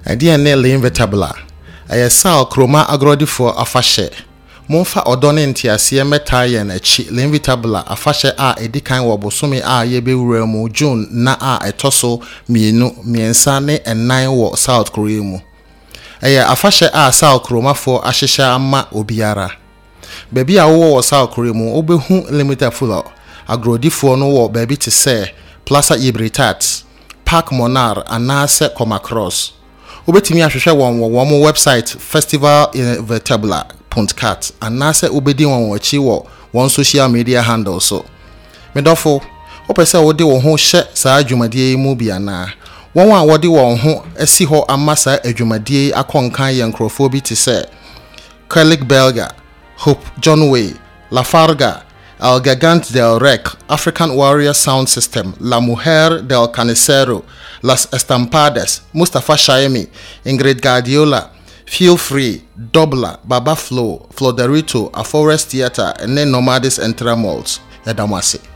Idea ne L'invitable. Aya Sal Chroma agrodi for afashe. Monfa odone ntiase metaye na chi L'invitable afashe a edikan wo bosome a yebewura mu June na a etoso miensa ne enan wo South Korea mu. Aya afashe a Sal Chroma for ahyehya ama obiara. Baby a wo South Korea mu obehu L'invitable agrodi for no wo baby te say Plaza Ibritat, Park Monar anase come across. Ubetimi ahwehwe won website festivalinvitable.cat anase ubedi won wachi won social media handles so. Medofo, opese wo de wo ho hye saa adwumadie mu bia na. Won a wo de wo ho esi ho amasa adwumadie akonkan ye nkrofo bi te se Kelly Belga, Hope John Way, La Farga, El Gigante del Rec, African Warrior Sound System, La Mujer del Canicero, Las Estampadas, Mustafa Shaimi, Ingrid Guardiola, Feel Free, Dobla, Baba Flow, Floderito, A Forest Theater, and then Nomadis and Tremolds. Yadamasi.